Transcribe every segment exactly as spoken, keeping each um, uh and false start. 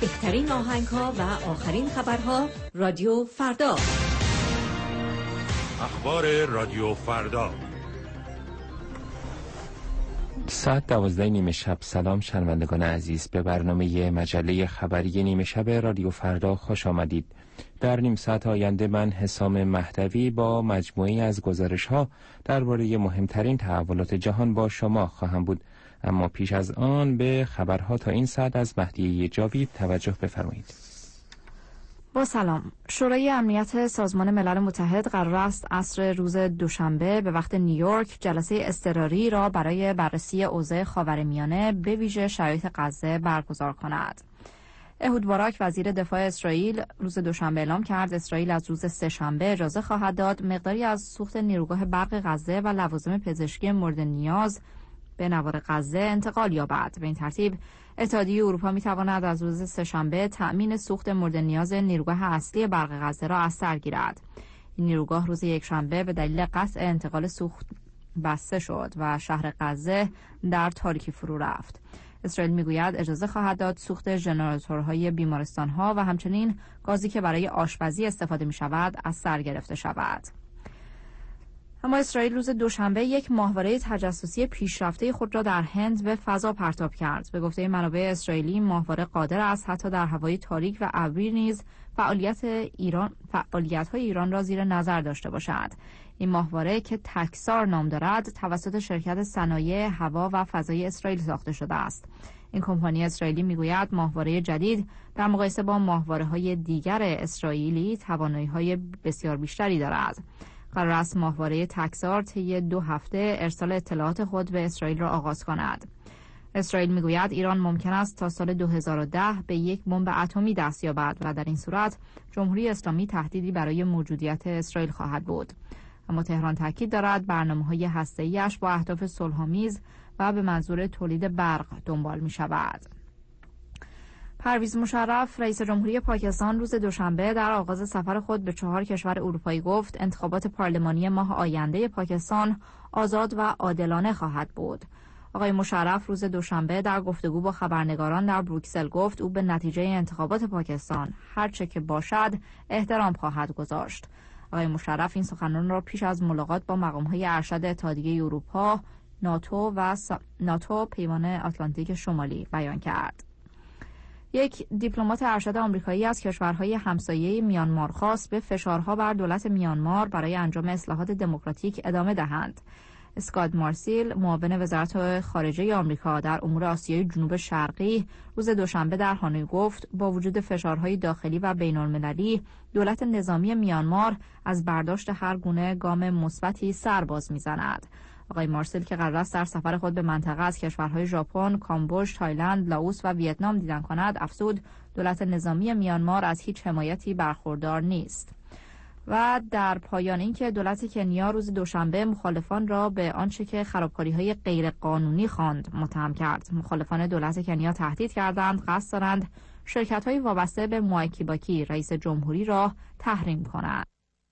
بهترین آهنگ‌ها و آخرین خبرها رادیو فردا. اخبار رادیو فردا. ساعت دوازده نیمه شب. سلام شنوندگان عزیز، به برنامه مجله خبری نیمه شب رادیو فردا خوش آمدید. در نیم ساعت آینده من حسام مهدوی با مجموعی از گزارش‌ها درباره مهمترین تحولات جهان با شما خواهم بود. اما پیش از آن به خبرها تا این ساعت از مهدی جاوید توجه بفرمایید. با سلام. شورای امنیت سازمان ملل متحد قرار است عصر روز دوشنبه به وقت نیویورک جلسه اضطراری را برای بررسی اوضاع خاورمیانه به ویژه شرایط غزه برگزار کند. اهود باراک وزیر دفاع اسرائیل روز دوشنبه اعلام کرد اسرائیل از روز سه‌شنبه اجازه خواهد داد مقداری از سوخت نیروگاه برق غزه و لوازم پزشکی مورد نیاز به نوار غزه انتقال یابد. به این ترتیب اتحادیه اروپا می‌تواند از روز سه‌شنبه تأمین سوخت مورد نیاز نیروگاه اصلی برق غزه را از سر گیرد. این نیروگاه روز یکشنبه به دلیل قطع انتقال سوخت بسته شد و شهر غزه در تاریکی فرو رفت. اسرائیل میگوید اجازه خواهد داد سوخت ژنراتورهای بیمارستان‌ها و همچنین گازی که برای آشپزی استفاده می‌شود از سر گرفته شود. اما اسرائیل روز دوشنبه یک ماهواره تجسسی پیشرفته خود را در هند به فضا پرتاب کرد. به گفته منابع اسرائیلی ماهواره قادر است حتی در هوای تاریک و ابری نیز فعالیت ایران فعالیت‌های ایران را زیر نظر داشته باشد. این ماهواره که تکسار نام دارد توسط شرکت صنایع هوا و فضای اسرائیل ساخته شده است. این کمپانی اسرائیلی میگوید ماهواره جدید در مقایسه با ماهواره‌های دیگر اسرائیلی توانایی‌های بسیار بیشتری دارد. قرار است ماهواره تکسار طی دو هفته ارسال اطلاعات خود به اسرائیل را آغاز کند. اسرائیل میگوید ایران ممکن است تا سال دو هزار و ده به یک بمب اتمی دست یابد و در این صورت جمهوری اسلامی تهدیدی برای موجودیت اسرائیل خواهد بود. اما تهران تاکید دارد برنامه‌های هسته‌ای‌اش با اهداف صلح‌آمیز و به منظور تولید برق دنبال می‌شود. پرویز مشرف رئیس جمهوری پاکستان روز دوشنبه در آغاز سفر خود به چهار کشور اروپایی گفت انتخابات پارلمانی ماه آینده پاکستان آزاد و عادلانه خواهد بود. آقای مشرف روز دوشنبه در گفتگو با خبرنگاران در بروکسل گفت او به نتیجه انتخابات پاکستان هر چه که باشد احترام خواهد گذاشت. آقای مشرف این سخنان را پیش از ملاقات با مقام‌های ارشد اتحادیه اروپا، ناتو و س... ناتو پیمان آتلانتیک شمالی بیان کرد. یک دیپلمات ارشد آمریکایی از کشورهای همسایه میانمار خواست به فشارها بر دولت میانمار برای انجام اصلاحات دموکراتیک ادامه دهند. اسکات مارسیل معاون وزارت خارجه آمریکا در امور آسیای جنوب شرقی روز دوشنبه در هانوی گفت با وجود فشارهای داخلی و بین‌المللی دولت نظامی میانمار از برداشت هر گونه گام مثبتی سر باز می‌زند. آقای مارسل که قرار است در سفر خود به منطقه از کشورهای ژاپن، کامبوج، تایلند، لاوس و ویتنام دیدن کند، افزود دولت نظامی میانمار از هیچ حمایتی برخوردار نیست. و در پایان اینکه دولت کنیا روز دوشنبه مخالفان را به آنچه که خرابکاری‌های غیرقانونی خواند متهم کرد. مخالفان دولت کنیا تهدید کردند قصد دارند شرکت‌های وابسته به موای کیباکی رئیس جمهوری را تحریم کنند.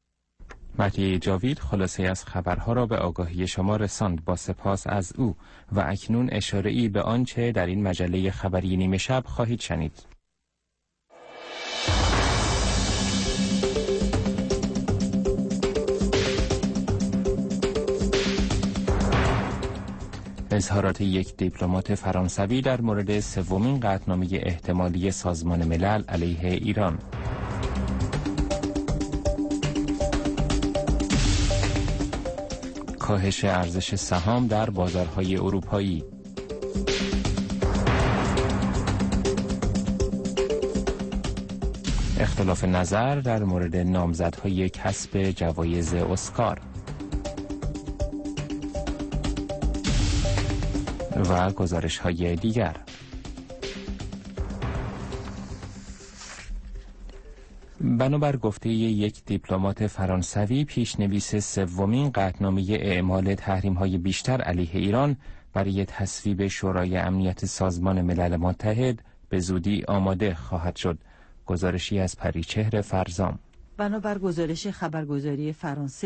مهدی جاوید خلاصه از خبرها را به آگاهی شما رساند. با سپاس از او. و اکنون اشاره‌ای به آنچه در این مجله خبری نیمه شب خواهید شنید. اظهارات یک دیپلمات فرانسوی در مورد سومین قطعنامه احتمالی سازمان ملل علیه ایران. کاهش ارزش سهام در بازارهای اروپایی. اختلاف نظر در مورد نامزدهای کسب جوایز اسکار. و گزارش‌های دیگر. بنابر گفته یک دیپلمات فرانسوی، پیشنویس سومین قطعنامه اعمال تحریم‌های بیشتر علیه ایران برای تصویب شورای امنیت سازمان ملل متحد به زودی آماده خواهد شد. گزارشی از پریچهر فرزام. بنابر گزارش خبرگزاری فرانسه،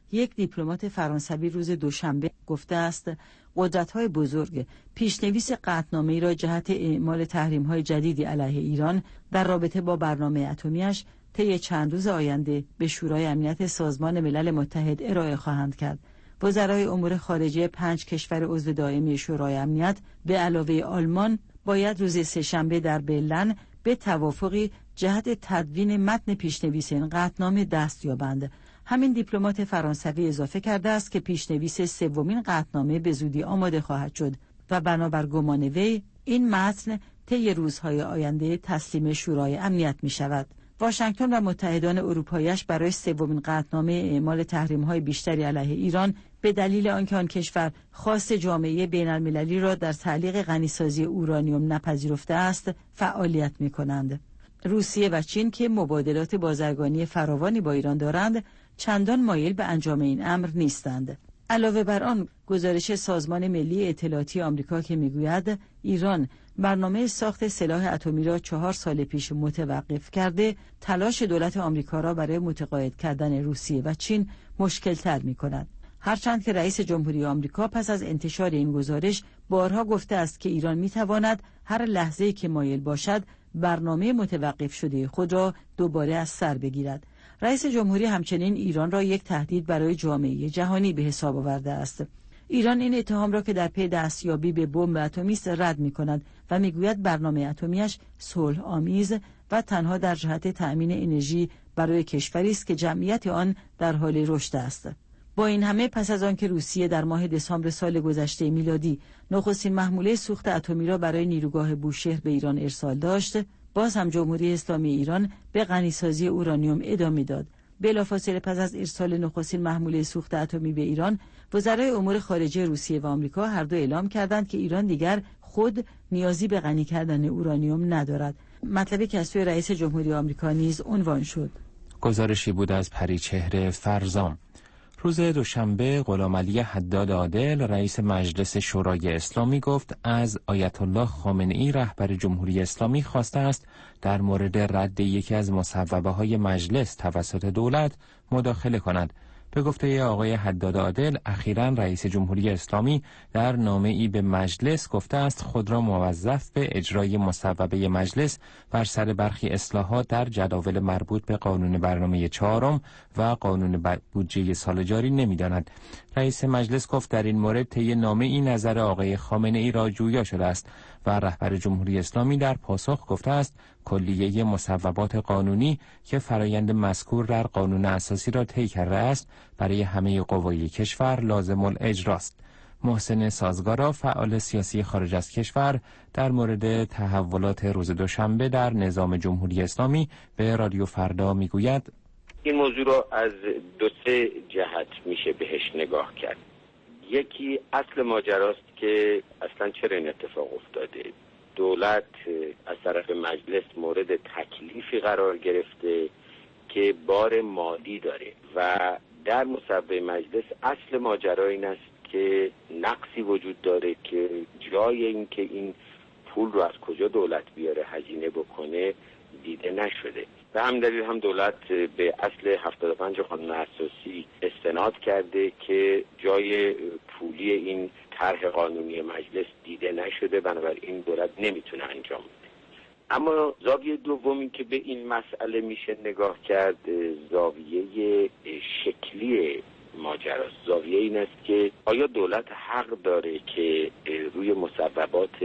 یک دیپلمات فرانسوی روز دوشنبه گفته است قدرت‌های بزرگ پیشنویس قطعنامه‌ای را جهت اعمال تحریم‌های جدیدی علیه ایران در رابطه با برنامه اتمی‌اش طی چند روز آینده به شورای امنیت سازمان ملل متحد ارائه خواهند کرد. وزرای امور خارجه پنج کشور عضو دائمی شورای امنیت به علاوه آلمان باید روز سه‌شنبه در برلین به توافقی جهت تدوین متن پیشنویس این قطعنامه دست یابند. همین دیپلمات فرانسوی اضافه کرده است که پیشنویس سومین قطعنامه به زودی آماده خواهد شد و بنابر گمان وی این متن طی روزهای آینده تسلیم شورای امنیت می شود. واشنگتن و متحدان اروپایی‌اش برای سومین قطعنامه اعمال تحریم‌های بیشتری علیه ایران به دلیل آنکه آن کشور خواست جامعه بین‌المللی را در تعلیق غنیسازی اورانیوم نپذیرفته است، فعالیت می‌کنند. روسیه و چین که مبادلات بازرگانی فراوانی با ایران دارند، چندان مایل به انجام این امر نیستند. علاوه بر آن، گزارش سازمان ملی اطلاعاتی آمریکا که می‌گوید ایران برنامه ساخت سلاح اتمی را چهار سال پیش متوقف کرده، تلاش دولت آمریکا را برای متقاعد کردن روسیه و چین مشکل‌تر می‌کند. هرچند که رئیس جمهوری آمریکا پس از انتشار این گزارش بارها گفته است که ایران می‌تواند هر لحظه‌ای که مایل باشد برنامه متوقف شده خود را دوباره از سر بگیرد. رئیس جمهوری همچنین ایران را یک تهدید برای جامعه جهانی به حساب آورده است. ایران این اتهام را که در پی دستیابی به بمب اتمی است رد می‌کند و می‌گوید برنامه اتمیش صلح آمیز و تنها در جهت تأمین انرژی برای کشوری است که جمعیت آن در حال رشد است. با این همه پس از آنکه روسیه در ماه دسامبر سال گذشته میلادی نخستین محموله سوخت اتمی را برای نیروگاه بوشهر به ایران ارسال داشت، باز هم جمهوری اسلامی ایران به غنیسازی اورانیوم ادامه داد. بلافاصله پس از ارسال نخستین محموله سوخت اتمی به ایران، وزرای امور خارجه روسیه و آمریکا هر دو اعلام کردند که ایران دیگر خود نیازی به غنی کردن اورانیوم ندارد. مطلبی که از سوی رئیس جمهوری آمریکا نیز عنوان شد. گزارشی بود از پریچهره فرزام. روز دوشنبه غلامعلی حداد عادل رئیس مجلس شورای اسلامی گفت از آیت الله خامنه‌ای رهبر جمهوری اسلامی خواسته است در مورد رد یکی از مصوبه های مجلس توسط دولت مداخله کند. به گفته آقای حداد عادل، اخیراً رئیس جمهوری اسلامی در نامه‌ای به مجلس گفته است خود را موظف به اجرای مصوبه مجلس بر سر برخی اصلاحات در جداول مربوط به قانون برنامه چهارم و قانون بودجه سال جاری نمی‌داند. رئیس مجلس گفت در این مورد طی نامه‌ای نظر آقای خامنه‌ای را جویا شده است و رهبر جمهوری اسلامی در پاسخ گفته است کلیه مصوبات قانونی که فرایند مذکور در قانون اساسی را طی کرده است برای همه قوای کشور لازم الاجراست. محسن سازگارا فعال سیاسی خارج از کشور در مورد تحولات روز دوشنبه در نظام جمهوری اسلامی به رادیو فردا میگوید این موضوع را از دو سه جهت میشه بهش نگاه کرد. یکی اصل ماجراست که اصلا چرا این اتفاق افتاده. دولت از طرف مجلس مورد تکلیفی قرار گرفته که بار مالی داره و در مصوبه مجلس اصل ماجرا این است که نقصی وجود داره که جای این که این پول رو از کجا دولت بیاره هزینه بکنه دیده نشده. به هم دلیل هم دولت به اصل هفتاد و پنج قانون اساسی استناد کرده که جای پولی این طرح قانونی مجلس دیده نشده، بنابراین دولت نمیتونه انجام بده. اما زاویه دومی که به این مسئله میشه نگاه کرد زاویه شکلی ماجراست. زاویه این است که آیا دولت حق داره که روی مصوبات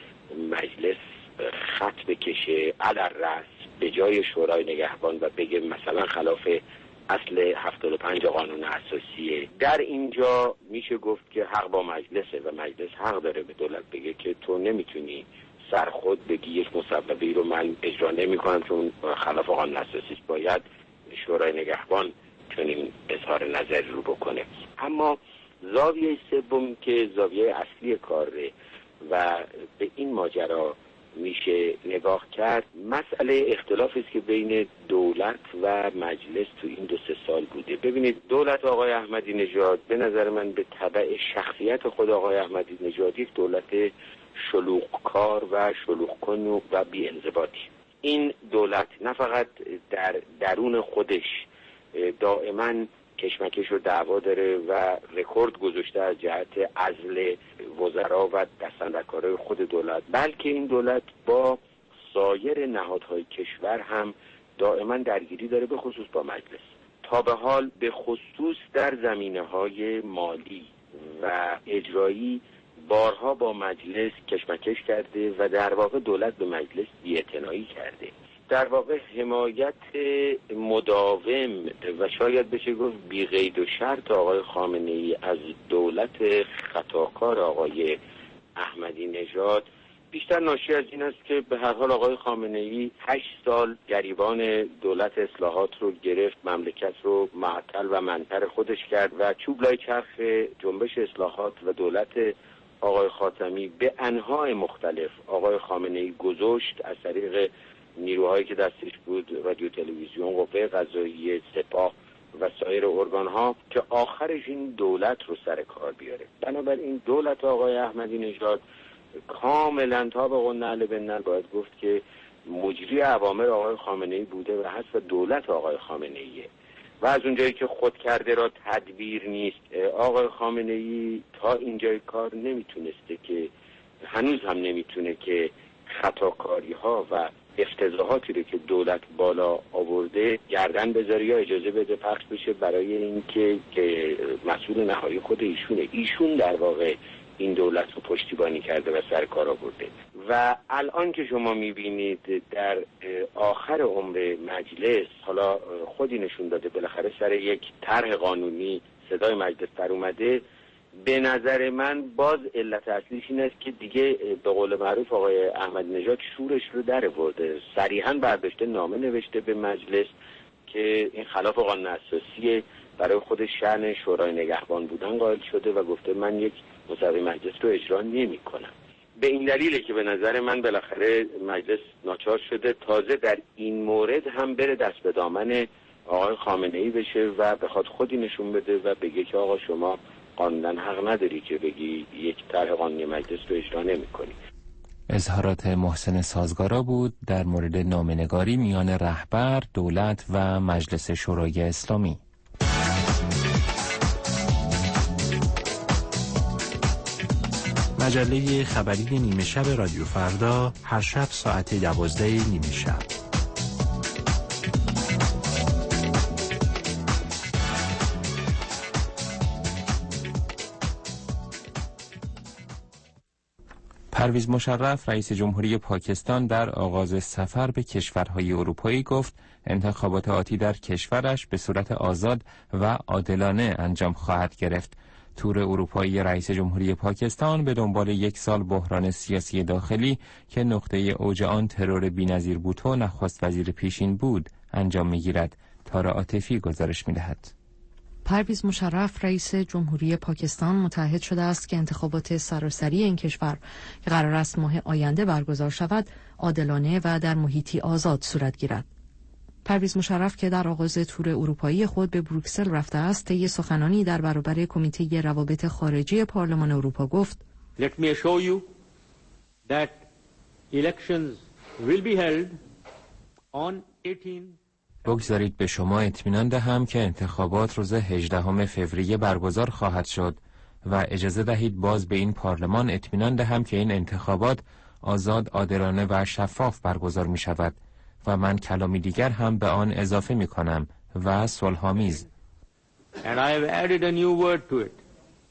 مجلس خط بکشه علی‌الرأس به جای شورای نگهبان و بگه مثلا خلاف اصل هفتاد و پنج قانون اساسیه. در اینجا میشه گفت که حق با مجلسه و مجلس حق داره به دولت بگه که تو نمیتونی سر خود بگی یک مصوبه‌ای رو من اجرا نمی‌کنم چون خلاف قانون اساسی، باید شورای نگهبان چنین اظهار نظری رو بکنه. اما زاویه سوم که زاویه اصلی کاره و به این ماجرا میشه نگاه کرد مسئله اختلافی است که بین دولت و مجلس تو این دو سه سال بوده. ببینید دولت آقای احمدی نژاد به نظر من به تبع شخصیت خود آقای احمدی نژاد یک دولت شلوغکار و شلوغکن و بی‌انضباطی. این دولت نه فقط در درون خودش دائما کشمکش و دعوا داره و رکورد گذاشته از جهت عزل وزرا و دستاندرکارای خود دولت، بلکه این دولت با سایر نهادهای کشور هم دائما درگیری داره، به خصوص با مجلس. تا به حال به خصوص در زمینه‌های مالی و اجرایی بارها با مجلس کشمکش کرده و در واقع دولت به مجلس بی‌اعتنایی کرده. در واقع حمایت مداوم و شاید بشه گفت بی قید و شرط آقای خامنه‌ای از دولت خطاکار آقای احمدی نژاد بیشتر ناشی از این است که به هر حال آقای خامنه‌ای هشت سال گریبان دولت اصلاحات رو گرفت، مملکت رو معطل و منتر خودش کرد و چوب لای چرخ جنبش اصلاحات و دولت آقای خاتمی به انواع مختلف آقای خامنه‌ای گذاشت از طریق نیروهایی که دستش بود، رادیو، تلویزیون، قوه قضاییه، سپاه و سایر ارگان‌ها، که آخرش این دولت رو سر کار بیاره. بنابراین دولت آقای احمدی نژاد کاملا طابق النعل بالنعل باید گفت که مجری اوامر آقای خامنه‌ای بوده و حسب دولت آقای خامنه‌ایه و از اونجایی که خود کرده را تدبیر نیست. آقای خامنه‌ای تا اینجای کار نمیتونسته که هنوز هم نمیتونه که خطاکاری‌ها و افتضاحاتی رو که دولت بالا آورده گردن بذاره یا اجازه بده پخش بشه برای اینکه که مسئول نهایی خود ایشونه. ایشون در واقع این دولت رو پشتیبانی کرده و سر کار آورده و الان که شما میبینید در آخر عمر مجلس، حالا خودی نشون داده بالاخره سر یک طرح قانونی صدای مجلس در اومده، به نظر من باز علت اصلیش این است که دیگه به قول معروف آقای احمدی نژاد شورش رو در آورده، صریحاً برداشته نامه نوشته به مجلس که این خلاف قانون اساسی، برای خود شأن شورای نگهبان بودن قائل شده و گفته من یک مصوبه مجلس رو اجرا نمی کنم. به این دلیله که به نظر من بالاخره مجلس ناچار شده تازه در این مورد هم بره دست به دامن آقای خامنه‌ای بشه و بخواد خودی نشون بده و بگه که آقا شما قانونا حق نداری که بگی یک طرح قانونی مجلس رو اجرا نمی‌کنی. اظهارات محسن سازگارا بود در مورد نامه‌نگاری میان رهبر، دولت و مجلس شورای اسلامی. مجله خبری نیمه شب رادیو فردا، هر شب ساعت دوازده نیمه شب. پرویز مشرف رئیس جمهوری پاکستان در آغاز سفر به کشورهای اروپایی گفت انتخابات آتی در کشورش به صورت آزاد و عادلانه انجام خواهد گرفت. تور اروپایی رئیس جمهوری پاکستان به دنبال یک سال بحران سیاسی داخلی که نقطه اوج آن ترور بی‌نظیر بوتو نخست وزیر پیشین بود انجام می‌گیرد. تارا عاطفی گزارش می‌دهد. پرویز مشرف رئیس جمهوری پاکستان متعهد شده است که انتخابات سراسری این کشور که قرار است ماه آینده برگزار شود عادلانه و در محیطی آزاد صورت گیرد. پرویز مشرف که در آغاز تور اروپایی خود به بروکسل رفته است، طی سخنانی در برابر کمیته روابط خارجی پارلمان اروپا گفت: Let me assure you that elections will be held on eighteenth بگذارید به شما اطمینان دهم که انتخابات روز هجدهم فوریه برگزار خواهد شد و اجازه دهید باز به این پارلمان اطمینان دهم که این انتخابات آزاد، عادلانه و شفاف برگزار می شود و من کلامی دیگر هم به آن اضافه می کنم و صلح‌آمیز. And I have added a new word to it.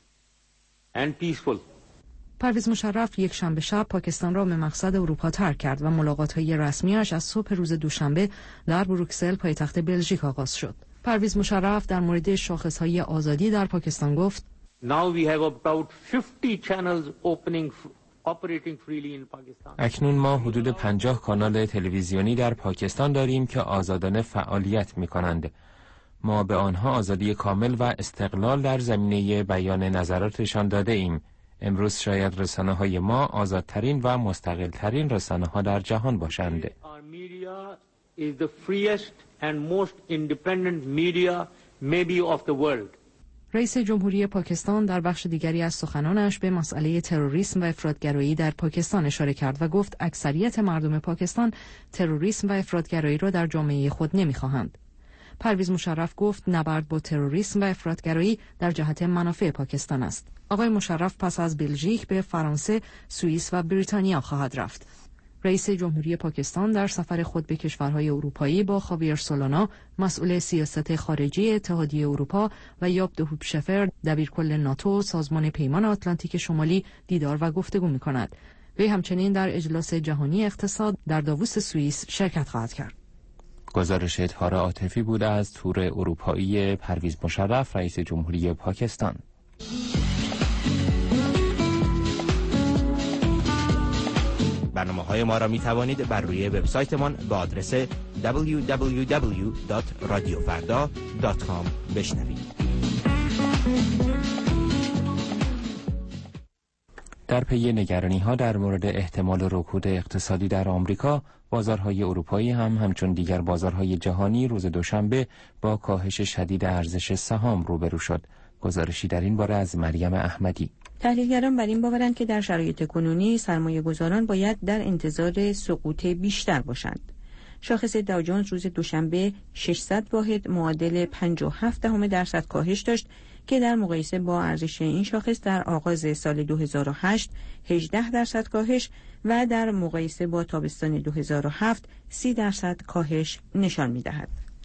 And peaceful. پرویز مشرف یک شنبه شب پاکستان را به مقصد اروپا ترک کرد و ملاقات‌های رسمیش از صبح روز دوشنبه در بروکسل پایتخت بلژیک آغاز شد. پرویز مشرف در مورد شاخص‌های آزادی در پاکستان گفت: Now we have about fifty channels opening operating freely in Pakistan. اکنون ما حدود پنجاه کانال تلویزیونی در پاکستان داریم که آزادانه فعالیت می‌کنند. ما به آنها آزادی کامل و استقلال در زمینه بیان نظراتشان داده ایم. امروز شاید رسانه‌های ما آزادترین و مستقل‌ترین رسانه‌ها در جهان باشند. Our media is the freest and most independent media maybe of the world. رئیس جمهوری پاکستان در بخش دیگری از سخنانش به مسئله تروریسم و افراطگرایی در پاکستان اشاره کرد و گفت اکثریت مردم پاکستان تروریسم و افراطگرایی را در جامعه خود نمی‌خواهند. پرویز مشرف گفت نبرد با تروریسم و افراطگرایی در جهت منافع پاکستان است. آقای مشرف پس از بلژیک به فرانسه، سوئیس و بریتانیا خواهد رفت. رئیس جمهوری پاکستان در سفر خود به کشورهای اروپایی با خاویر سولانا، مسئول سیاست خارجی اتحادیه اروپا و یاب د هوپشفر، دبیرکل ناتو، سازمان پیمان آتلانتیک شمالی دیدار و گفتگو می‌کند. وی همچنین در اجلاس جهانی اقتصاد در داووس سوئیس شرکت خواهد کرد. گزارش اطهار عاطفی بود از تور اروپایی پرویز مشرف، رئیس جمهوری پاکستان. برنامه‌های ما را می توانید بر روی وبسایتمان با آدرس دبلیو دبلیو دبلیو دات رادیو فردا دات کام بشنوید. در پی نگرانی‌ها در مورد احتمال رکود اقتصادی در آمریکا، بازارهای اروپایی هم همچون دیگر بازارهای جهانی روز دوشنبه با کاهش شدید ارزش سهام روبرو شد. گزارشی در این باره از مریم احمدی. تحلیلگران بر این باورند که در شرایط کنونی سرمایه‌گذاران باید در انتظار سقوط بیشتر باشند. شاخص داو جونز روز دوشنبه ششصد واحد معادل پنجاه و هفت دهم درصد کاهش داشت که در مقایسه با ارزش این شاخص در آغاز سال دو هزار و هشت هجده درصد کاهش و در مقایسه با تابستان دو هزار و هفت سی درصد کاهش نشان می‌دهد.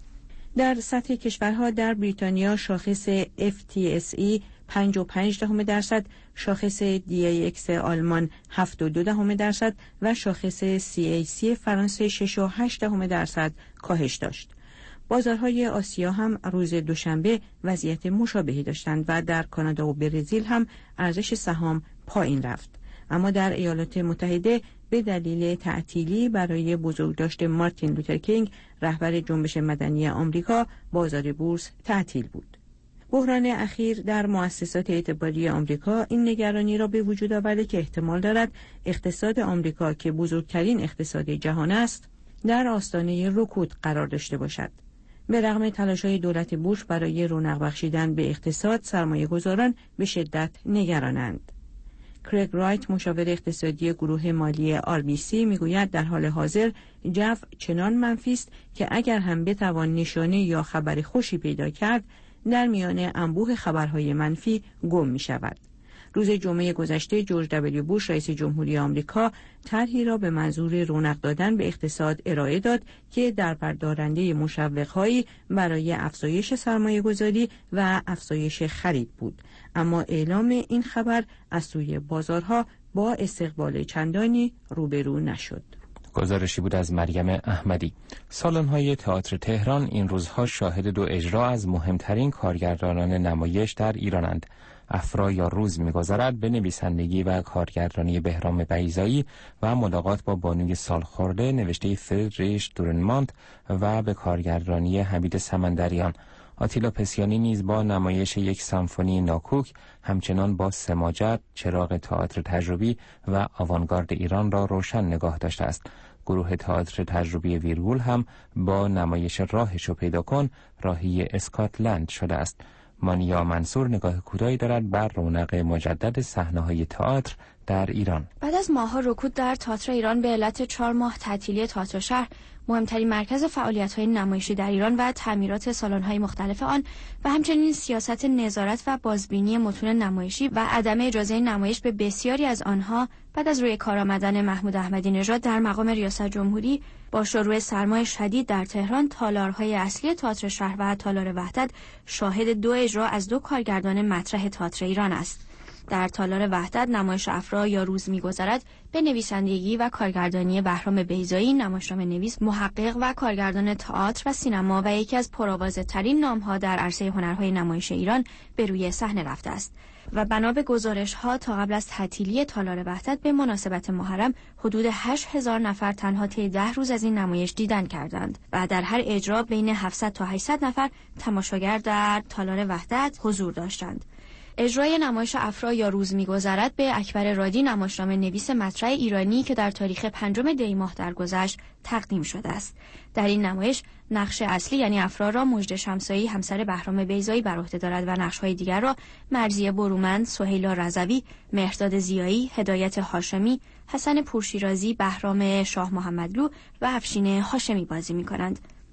در سطح کشورها در بریتانیا شاخص اف تی اس ای پنجاه و پنج دهم درصد، شاخص دی ای اکس آلمان هفتاد و دو دهم درصد و شاخص سی ای سی فرانسه شش و هشت دهم درصد کاهش داشت. بازارهای آسیا هم روز دوشنبه وضعیت مشابهی داشتند و در کانادا و برزیل هم ارزش سهام پایین رفت. اما در ایالات متحده به دلیل تعطیلی برای بزرگداشت مارتین لوتر کینگ، رهبر جنبش مدنی آمریکا، بازار بورس تعطیل بود. بحران اخیر در مؤسسات اعتباری آمریکا این نگرانی را به وجود آورده که احتمال دارد اقتصاد آمریکا که بزرگترین اقتصاد جهان است، در آستانه رکود قرار داشته باشد. به رغم تلاش‌های دولت بوش برای رونق بخشیدن به اقتصاد، سرمایه‌گذاران به شدت نگرانند. کریگ رایت، مشاور اقتصادی گروه مالی آر بی سی، میگوید در حال حاضر جو چنان منفی است که اگر هم بتوان نشانه یا خبر خوشی پیدا کرد، در میان انبوه خبرهای منفی گم می شود. روز جمعه گذشته جورج دبلیو بوش رئیس جمهوری آمریکا طرحی را به منظور رونق دادن به اقتصاد ارائه داد که در بردارنده مشوق‌هایی برای افزایش سرمایه‌گذاری و افزایش خرید بود، اما اعلام این خبر از سوی بازارها با استقبال چندانی روبرو نشد. گزارشی بود از مریم احمدی. سالن‌های تئاتر تهران این روزها شاهد دو اجرا از مهمترین کارگردانان نمایش در ایرانند. افرا یا روز می‌گذرد به نویسندگی و کارگردانی بهرام بیضایی و ملاقات با بانوی سالخورده نوشته فریدریش دورنمانت و به کارگردانی حمید سمندریان. آتیلا پسیانی نیز با نمایش یک سمفونی ناکوک همچنان با سماجت چراغ تئاتر تجربی و آوانگارد ایران را روشن نگاه داشته است. گروه تئاتر تجربی ویرگول هم با نمایش راهشو پیدا کن راهی اسکاتلند شده است. مانیا منصور نگاه کوتاهی دارد بر رونق مجدد صحنه‌های تئاتر در ایران. بعد از ماه‌ها رکود در تئاتر ایران به علت چهار ماه تعطیلی تئاتر شهر، مهمترین مرکز فعالیت‌های نمایشی در ایران و تعمیرات سالن‌های مختلف آن و همچنین سیاست نظارت و بازبینی متون نمایشی و عدم اجازه نمایش به بسیاری از آنها بعد از روی کار آمدن محمود احمدی نژاد در مقام ریاست جمهوری با شروع سرمای شدید در تهران، تالارهای اصلی تئاتر شهر و تالار وحدت شاهد دو اجرا از دو کارگردان مطرح تئاتر ایران است. در تالار وحدت نمایش افرا یا روز می‌گذرد به نویسندگی و کارگردانی بهرام بیضایی، نمایشنامه نویس، محقق و کارگردان تئاتر و سینما و یکی از پرآوازه‌ترین نام‌ها در عرصه هنرهای نمایش ایران به روی صحنه رفته است و بنا به گزارش‌ها تا قبل از تعطیلی تالار وحدت به مناسبت محرم حدود هشت هزار نفر تنها طی ده روز از این نمایش دیدن کردند و در هر اجرا بین هفتصد تا هشتصد نفر تماشاگر در تالار وحدت حضور داشتند. اجرای نمایش افرا یا روز می‌گذرد به اکبر رادی، نمایشنامه نویس مطرح ایرانی که در تاریخ پنجم دی ماه درگذشت تقدیم شده است. در این نمایش نقش اصلی یعنی افرا را مژده شمسایی همسر بهرام بیضایی بر عهده دارد و نقش‌های دیگر را مرضیه برومند، سهیلا رضوی، مهرداد ضیایی، هدایت هاشمی، حسن پورشیرازی، بهرام شاه محمدلو و افشین هاشمی بازی می‌کنند.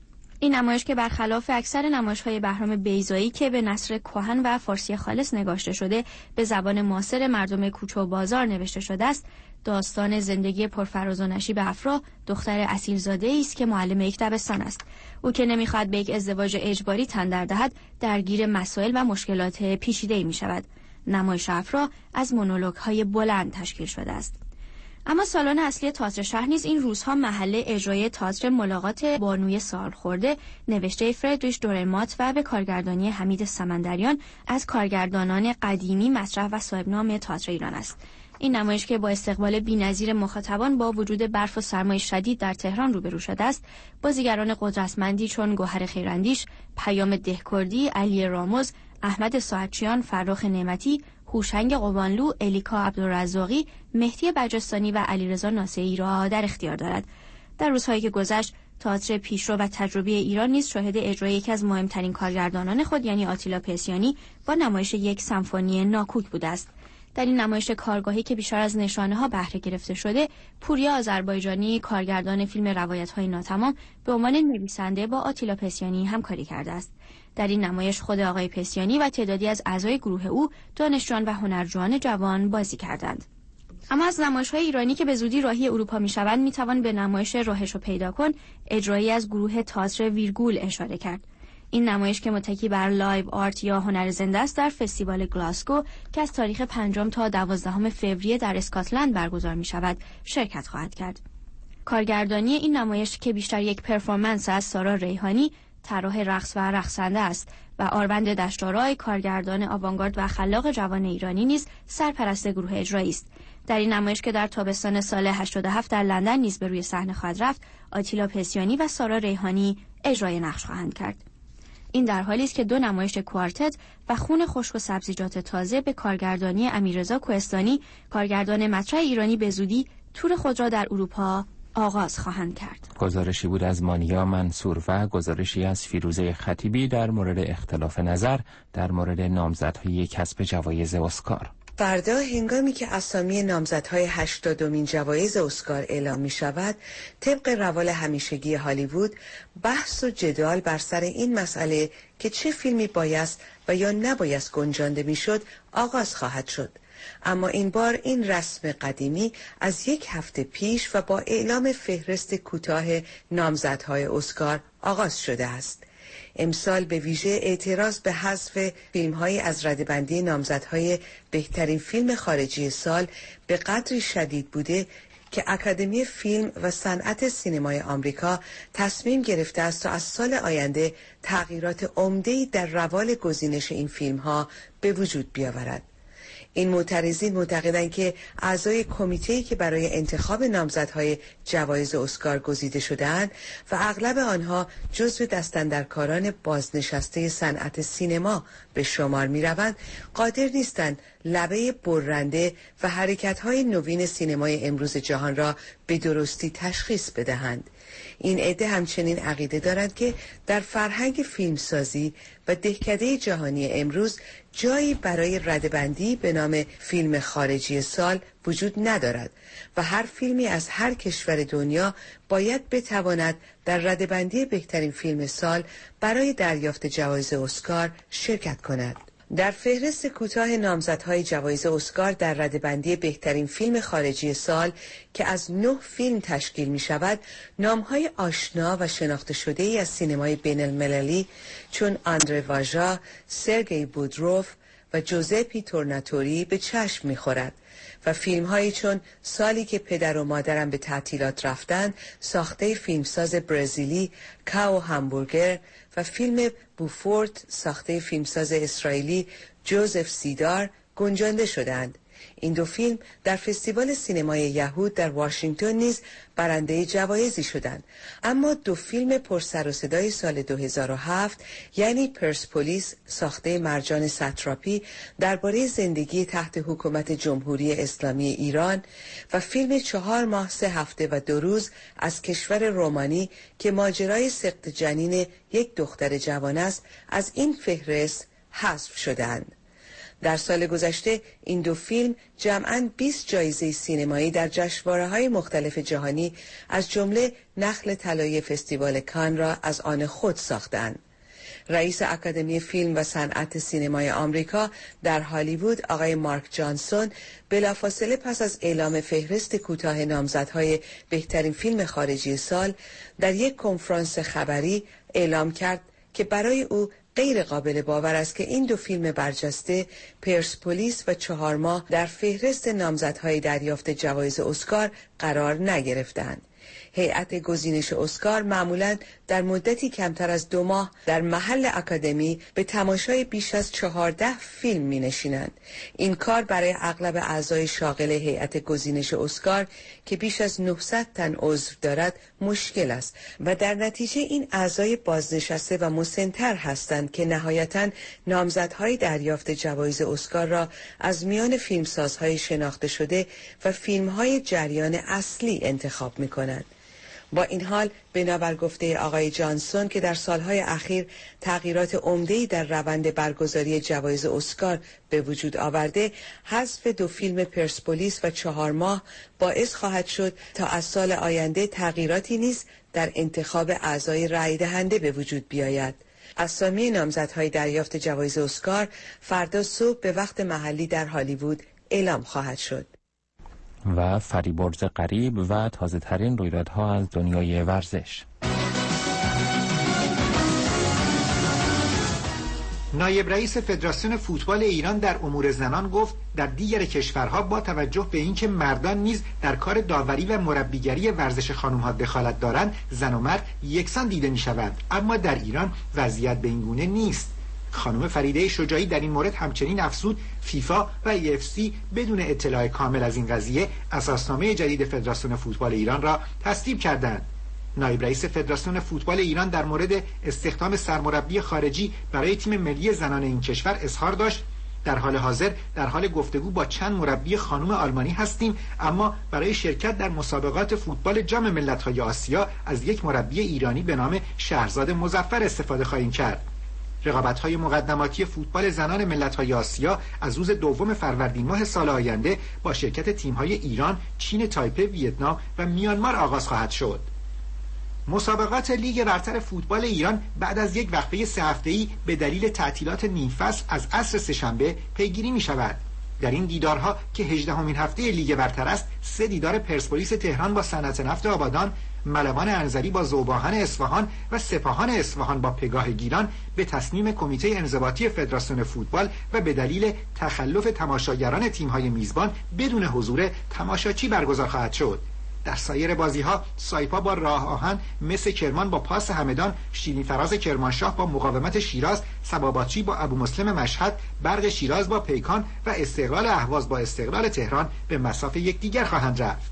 این نمایش که برخلاف اکثر نمایش‌های بهرام بیضایی که به نثر کهن و فارسی خالص نگاشته شده، به زبان معاصر مردم کوچه و بازار نوشته شده است، داستان زندگی پرفراز و نشیب افرا، دختر اصیل‌زاده‌ای است که معلم یک دبستان است. او که نمی‌خواهد به یک ازدواج اجباری تن در دهد، درگیر مسائل و مشکلات پیچیده‌ای می‌شود. نمایش افرا از مونولوگ‌های بلند تشکیل شده است. اما سالن اصلی تئاتر شهر نیز این روزها محل اجرای تئاتر ملاقات بانوی سالخورده نوشته فردریش دورمات و به کارگردانی حمید سمندریان از کارگردانان قدیمی مطرح و صاحب نام تئاتر ایران است. این نمایش که با استقبال بی‌نظیر مخاطبان با وجود برف و سرمای شدید در تهران روبرو شده است، بازیگران قدرتمندی چون گوهر خیراندیش، پیام دهکردی، علی راموز، احمد ساعتچیان، فرخ نعمتی، هوشنگ قبانلو، الیکا عبدالرزاقی، مهدی بجستانی و علیرضا ناصری را در اختیار دارد. در روزهایی که گذشت، تئاتر پیشرو و تجربی ایران نیز شاهد اجرای یکی از مهمترین کارگردانان خود یعنی آتیلا پسیانی با نمایش یک سمفونی ناکوک بوده است. در این نمایش کارگاهی که بیشتر از نشانه‌ها بهره گرفته شده، پوریا آذربایجانی کارگردان فیلم روایت‌های ناتمام به عنوان نویسنده با آتیلا پسیانی همکاری کرده است. در این نمایش خود آقای پسیانی و تعدادی از اعضای گروه او، دانشجویان و هنرجویان جوان بازی کردند. اما از نمایش‌های ایرانی که به زودی راهی اروپا می‌شوند، می‌توان به نمایش راهشو پیدا کن، اجرایی از گروه تئاتر ویرگول اشاره کرد. این نمایش که متکی بر لایو آرت یا هنر زنده است، در فستیوال گلاسگو که از تاریخ پنجم تا دوازدهم فوریه در اسکاتلند برگزار می‌شود، شرکت خواهد کرد. کارگردانی این نمایش که بیشتر یک پرفورمنس از سارا ریحانی، طراح رقص و رقصنده است و آروند دشتارای کارگردان آوانگارد و خلاق جوان ایرانی نیز سرپرست گروه اجرایی است. در این نمایش که در تابستان سال هشتاد و هفت در لندن نیز به روی صحنه خواهد رفت، آتیلا پسیانی و سارا ریحانی اجرای نقش خواهند کرد. این در حالی است که دو نمایش کوارتت و خون خشک و سبزیجات تازه به کارگردانی امیررضا کوهستانی، کارگردان مطرح ایرانی، به زودی تور خود را در اروپا آغاز خواهند کرد. گزارشی بود از مانیا منصور و گزارشی از فیروزه خطیبی در مورد اختلاف نظر در مورد نامزدهای کسب جوایز اسکار. فردا هنگامی که اسامی نامزدهای هشتادمین جوایز اسکار اعلام می شود، طبق روال همیشگی هالیوود، بحث و جدال بر سر این مسئله که چه فیلمی بایست و یا نبایست گنجانده می شد آغاز خواهد شد. اما این بار این رسم قدیمی از یک هفته پیش و با اعلام فهرست کوتاه نامزدهای اسکار آغاز شده است. امسال به ویژه اعتراض به حذف فیلم‌های از رده‌بندی نامزدهای بهترین فیلم خارجی سال به قدری شدید بوده که اکادمی فیلم و صنعت سینمای آمریکا تصمیم گرفته است تا از سال آینده تغییرات عمده‌ای در روال گزینش این فیلم‌ها به وجود بیاورد. این معترضین معتقدند که اعضای کمیته‌ای که برای انتخاب نامزدهای جوایز اسکار گزیده شده‌اند و اغلب آنها جزو دستاندرکاران بازنشسته صنعت سینما به شمار می‌روند، قادر نیستند لبه برنده و حرکت‌های نوین سینمای امروز جهان را به درستی تشخیص بدهند. این عده همچنین عقیده دارند که در فرهنگ فیلمسازی و دهکده جهانی امروز جایی برای رده‌بندی به نام فیلم خارجی سال وجود ندارد و هر فیلمی از هر کشور دنیا باید بتواند در رده‌بندی بهترین فیلم سال برای دریافت جوایز اسکار شرکت کند. در فهرست کوتاه نامزدهای جوایز اسکار در رده‌بندی بهترین فیلم خارجی سال که از نه فیلم تشکیل می شود، نامهای آشنا و شناخته شده ای از سینمای بین المللی چون آندره واژا، سرگئی بودروف و جوزپی تورناتوری به چشم می خورد و فیلم هایی چون سالی که پدر و مادرم به تعطیلات رفتند، ساخته فیلمساز برزیلی کاو همبورگر و فیلم بوفورت ساخته فیلمساز اسرائیلی جوزف سیدار گنجانده شدند. این دو فیلم در فستیوال سینمای یهود در واشنگتن نیز برنده جوایزی شدند. اما دو فیلم پر سر و صدای سال دو هزار و هفت یعنی پرسپولیس ساخته مرجان ستراپی درباره زندگی تحت حکومت جمهوری اسلامی ایران و فیلم چهار ماه سه هفته و دو روز از کشور رومانی که ماجرای سقط جنین یک دختر جوان است، از این فهرست حذف شدند. در سال گذشته این دو فیلم جمعاً بیست جایزه سینمایی در جشنواره‌های مختلف جهانی از جمله نخل طلایی فستیوال کان را از آن خود ساختند. رئیس اکادمی فیلم و صنعت سینمای آمریکا در هالیوود آقای مارک جانسون بلافاصله پس از اعلام فهرست کوتاه نامزدهای بهترین فیلم خارجی سال در یک کنفرانس خبری اعلام کرد که برای او غیر قابل باور است که این دو فیلم برجسته پرسپولیس و چهار ماه در فهرست نامزدهای دریافت جوایز اسکار قرار نگرفتند. هیئت گزینش اسکار معمولاً در مدتی کمتر از دو ماه در محل اکادمی به تماشای بیش از چهارده فیلم می نشینند. این کار برای اغلب اعضای شاغل هیئت گزینش اسکار که بیش از نهصد تن عضو دارد مشکل است و در نتیجه این اعضای بازنشسته و مسن‌تر هستند که نهایتاً نامزدهای دریافت جوایز اسکار را از میان فیلمسازهای شناخته شده و فیلم‌های جریان اصلی انتخاب می‌کنند. با این حال بنابر گفته آقای جانسون که در سالهای اخیر تغییرات عمده‌ای در روند برگزاری جوایز اسکار به وجود آورده، حذف دو فیلم پرسپولیس و چهار ماه باعث خواهد شد تا از سال آینده تغییراتی نیز در انتخاب اعضای رای دهنده به وجود بیاید. اسامی نامزدهای دریافت جوایز اسکار فردا صبح به وقت محلی در هالیوود اعلام خواهد شد. و فریبرز غریب و تازه ترین رویدادها از دنیای ورزش. نایب رئیس فدراسیون فوتبال ایران در امور زنان گفت در دیگر کشورها با توجه به اینکه مردان نیز در کار داوری و مربیگری ورزش خانم‌ها دخالت دارند، زن و مرد یکسان دیده می‌شوند، اما در ایران وضعیت به این گونه نیست. خانم فریده شجاعی در این مورد همچنین افزود فیفا و ای اف سی بدون اطلاع کامل از این قضیه اساسنامه جدید فدراسیون فوتبال ایران را تصویب کردند. نایب رئیس فدراسیون فوتبال ایران در مورد استخدام سرمربی خارجی برای تیم ملی زنان این کشور اظهار داشت: در حال حاضر در حال گفتگو با چند مربی خانم آلمانی هستیم، اما برای شرکت در مسابقات فوتبال جام ملت‌های آسیا از یک مربی ایرانی به نام شهرزاد مظفر استفاده خواهیم کرد. رقابت‌های مقدماتی فوتبال زنان ملت‌های آسیا از روز دوم فروردین ماه سال آینده با شرکت تیم‌های ایران، چین تایپه، ویتنام و میانمار آغاز خواهد شد. مسابقات لیگ برتر فوتبال ایران بعد از یک وقفه سه هفته‌ای به دلیل تعطیلات نیم فصل از عصر سه‌شنبه پیگیری می‌شود. در این دیدارها که هجدهمین هفته لیگ برتر است، سه دیدار پرسپولیس تهران با صنعت نفت آبادان، ملوان انزلی با ذوباهن اصفهان و سپاهان اصفهان با پگاه گیلان به تصمیم کمیته انضباطی فدراسیون فوتبال و به دلیل تخلف تماشاگران تیم‌های میزبان بدون حضور تماشاچی برگزار خواهد شد. در سایر بازی‌ها سایپا با راه آهن، مس کرمان با پاس همدان، شیرین فراز کرمانشاه با مقاومت شیراز، صباباتچی با ابو مسلم مشهد، برق شیراز با پیکان و استقلال اهواز با استقلال تهران به مصاف یکدیگر خواهند رفت.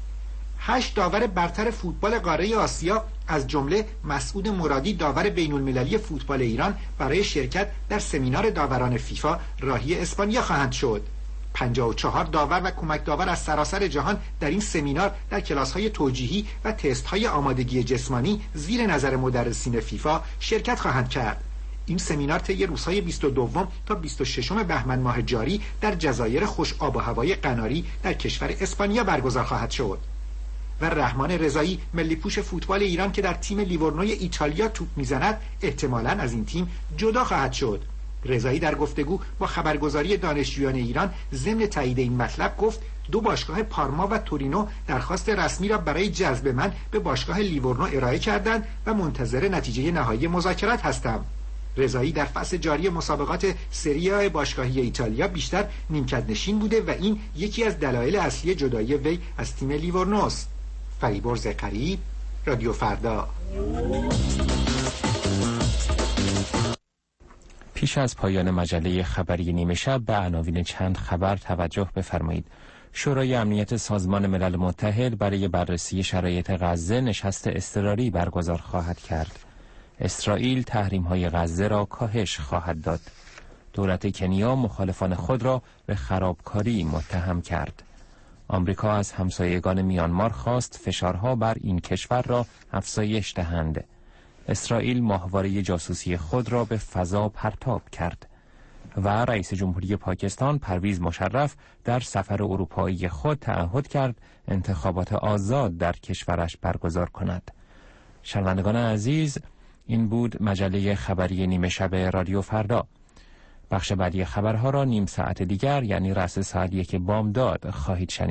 هشت داور برتر فوتبال قاره آسیا از جمله مسعود مرادی داور بین المللی فوتبال ایران برای شرکت در سمینار داوران فیفا راهی اسپانیا خواهند شد. پنجاه و چهار داور و کمک داور از سراسر جهان در این سمینار در کلاس‌های توجیهی و تست‌های آمادگی جسمانی زیر نظر مدرسین فیفا شرکت خواهند کرد. این سمینار طی روزهای بیست و دو تا بیست و شش بهمن ماه جاری در جزایر خوش آب و هوای قناری در کشور اسپانیا برگزار خواهد شد. و رحمان رضایی ملی پوش فوتبال ایران که در تیم لیورنوی ایتالیا توپ میزند احتمالاً از این تیم جدا خواهد شد. رضایی در گفتگو با خبرگزاری دانشجویان ایران ضمن تایید این مطلب گفت دو باشگاه پارما و تورینو درخواست رسمی را برای جذب من به باشگاه لیورنو ارائه کردند و منتظر نتیجه نهایی مذاکرات هستم. رضایی در فصل جاری مسابقات سری آ باشگاهی ایتالیا بیشتر نیمکت نشین بوده و این یکی از دلایل اصلی جدایی وی از تیم لیورنو است. فریبرز غریب، رادیو فردا. پیش از پایان مجله خبری نیمه شب به عناوین چند خبر توجه بفرمایید. شورای امنیت سازمان ملل متحد برای بررسی شرایط غزه نشست اضطراری برگزار خواهد کرد. اسرائیل تحریم‌های غزه را کاهش خواهد داد. دولت کنیا مخالفان خود را به خرابکاری متهم کرد. آمریکا از همسایگان میانمار خواست فشارها بر این کشور را افزایش دهند. اسرائیل ماهواره جاسوسی خود را به فضا پرتاب کرد. و رئیس جمهوری پاکستان پرویز مشرف در سفر اروپایی خود تعهد کرد انتخابات آزاد در کشورش برگزار کند. شنوندگان عزیز، این بود مجله خبری نیمه شب رادیو فردا. بخش بعدی خبرها را نیم ساعت دیگر یعنی رأس ساعت یک بامداد خواهید شنید.